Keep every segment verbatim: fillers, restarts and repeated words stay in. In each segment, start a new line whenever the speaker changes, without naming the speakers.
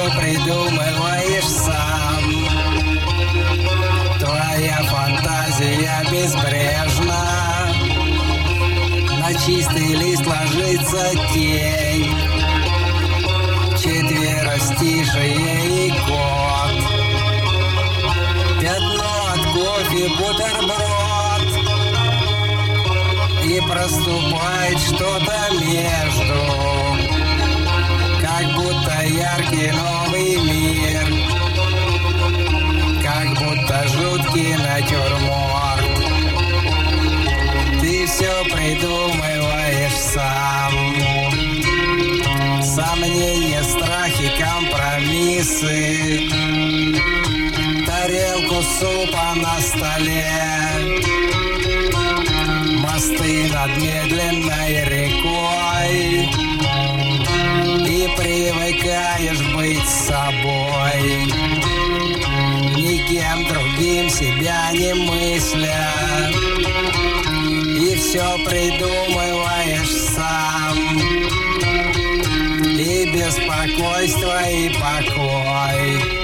придумываешь сам. Твоя фантазия безбрежна, на чистый лист ложится тень, четверостишие и код, пятно от кофе, бутерброд, и проступает что-то между, как будто яркий новый мир, как будто жуткий натюрморт. Ты все придумываешь сам. Сомнения, страхи, компромиссы, тарелку супа на столе, мосты над медленной рекой, и привыкаешь быть собой, никем другим себя не мысля, и все придумываешь сам, и беспокойство, и покой.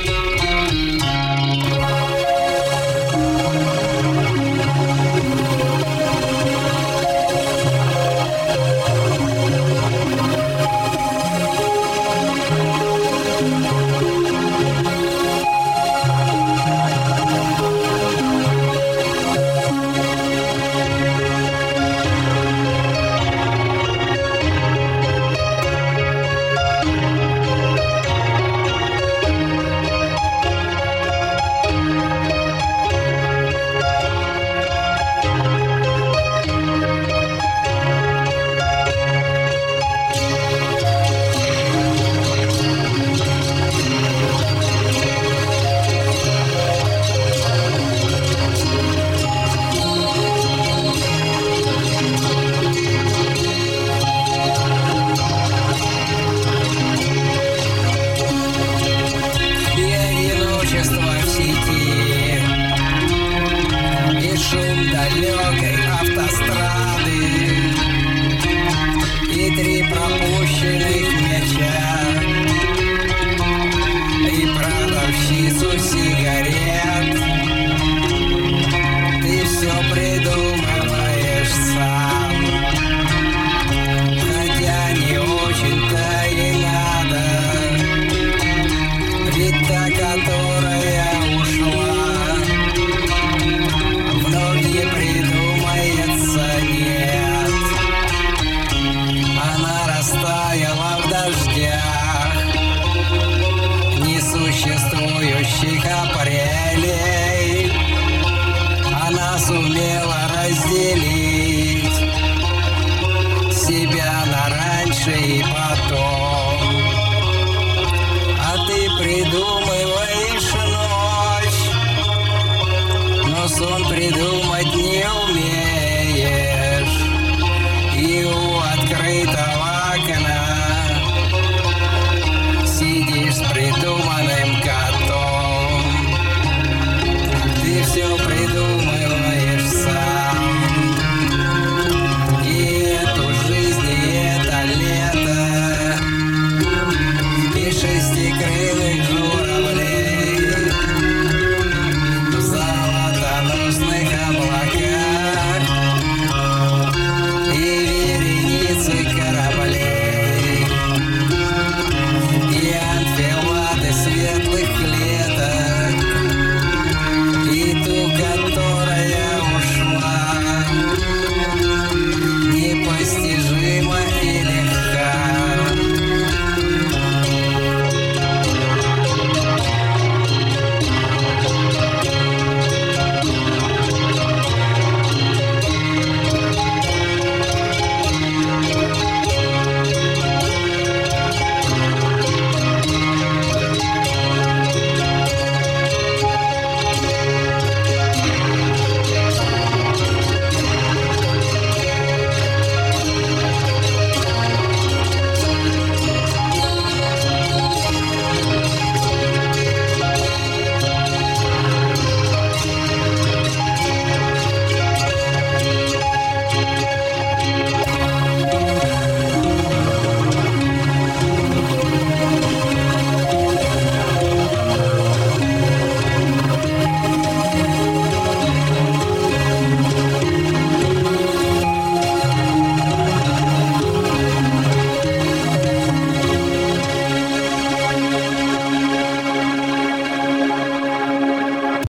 Несуществующих апрелей она сумела разделить себя на раньше и потом. А ты придумываешь ночь, но сон придумать не умеешь, и у открытого окна сидишь с придуманным котом. Ты все придумываешь сам, и эту жизнь, и это лето, и шестикрылый